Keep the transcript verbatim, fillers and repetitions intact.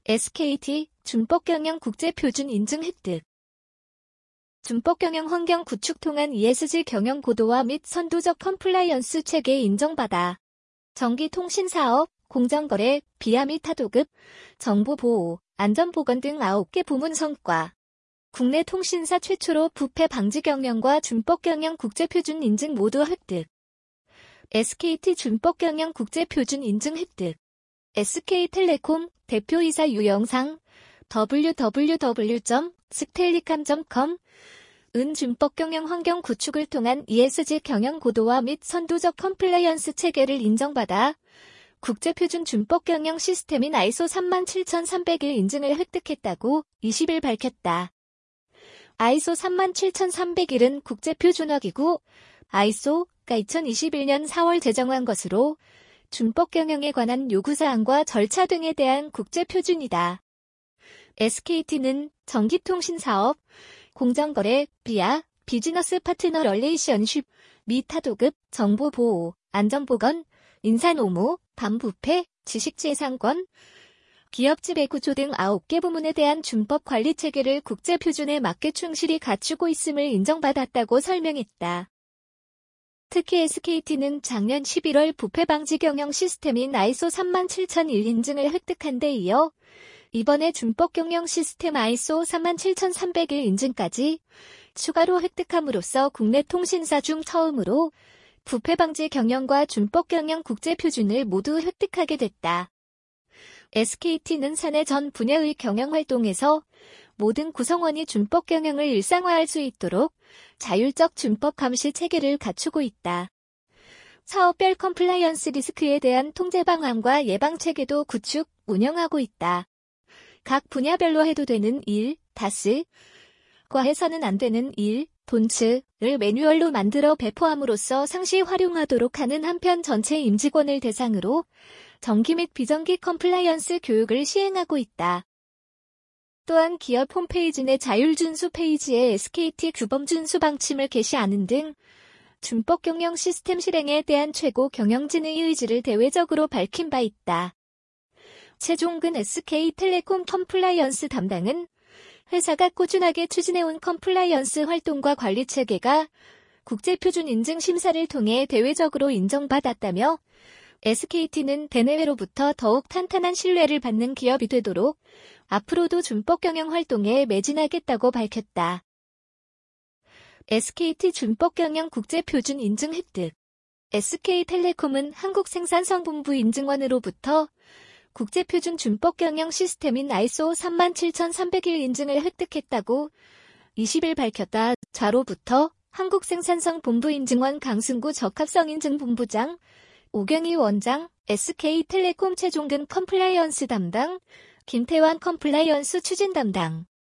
에스케이티 준법경영 국제표준 인증 획득. 준법경영 환경 구축 통한 이에스지 경영 고도화 및 선도적 컴플라이언스 체계 인정받아 전기통신사업, 공정거래, 비하 및 하도급, 정보보호, 안전보건 등 아홉 개 부문 성과. 국내 통신사 최초로 부패 방지 경영과 준법경영 국제표준 인증 모두 획득. 에스케이티 준법경영 국제표준 인증 획득. 에스케이텔레콤 대표이사 유영상 더블유 더블유 더블유 점 스텔리캄 점 컴 은 준법경영 환경 구축을 통한 이에스지 경영 고도화 및 선도적 컴플라이언스 체계를 인정받아 국제표준 준법경영 시스템인 아이소 삼만 칠천삼백일 인증을 획득했다고 이십 일 밝혔다. 아이소 삼만 칠천삼백일은 국제표준화기구 아이소가 이천이십일 년 사월 제정한 것으로 준법경영에 관한 요구사항과 절차 등에 대한 국제표준이다. 에스케이티는 전기통신사업, 공정거래, 비하, 비즈너스 파트너 럴레이션십, 및 하도급, 정보보호, 안전보건, 인사노무, 반부패, 지식재산권, 기업지배구조 등 아홉 개 부문에 대한 준법 관리체계를 국제표준에 맞게 충실히 갖추고 있음을 인정받았다고 설명했다. 특히 에스케이티는 작년 십일월 부패방지 경영 시스템인 아이소 삼만 칠천일 인증을 획득한 데 이어 이번에 준법경영 시스템 아이소 삼만 칠천삼백일 인증까지 추가로 획득함으로써 국내 통신사 중 처음으로 부패방지 경영과 준법경영 국제표준을 모두 획득하게 됐다. 에스케이티는 사내 전 분야의 경영활동에서 모든 구성원이 준법경영을 일상화할 수 있도록 자율적 준법 감시 체계를 갖추고 있다. 사업별 컴플라이언스 리스크에 대한 통제 방안과 예방 체계도 구축, 운영하고 있다. 각 분야별로 해도 되는 일, 다스과 해서는 안 되는 일, 돈츠를 매뉴얼로 만들어 배포함으로써 상시 활용하도록 하는 한편 전체 임직원을 대상으로 정기 및 비정기 컴플라이언스 교육을 시행하고 있다. 또한 기업 홈페이지 내 자율준수 페이지에 에스케이티 규범준수 방침을 게시하는 등 준법경영 시스템 실행에 대한 최고 경영진의 의지를 대외적으로 밝힌 바 있다. 최종근 에스케이텔레콤 컴플라이언스 담당은 회사가 꾸준하게 추진해온 컴플라이언스 활동과 관리체계가 국제표준 인증 심사를 통해 대외적으로 인정받았다며 에스케이티는 대내외로부터 더욱 탄탄한 신뢰를 받는 기업이 되도록 앞으로도 준법경영 활동에 매진하겠다고 밝혔다. 에스케이티 준법경영 국제표준 인증 획득. 에스케이텔레콤은 한국생산성본부 인증원으로부터 국제표준 준법경영 시스템인 아이소 삼만 칠천삼백일 인증을 획득했다고 이십 일 밝혔다. 좌로부터 한국생산성본부 인증원 강승구 적합성인증본부장, 오경희 원장, 에스케이텔레콤 최종근 컴플라이언스 담당, 김태환 컴플라이언스 추진 담당.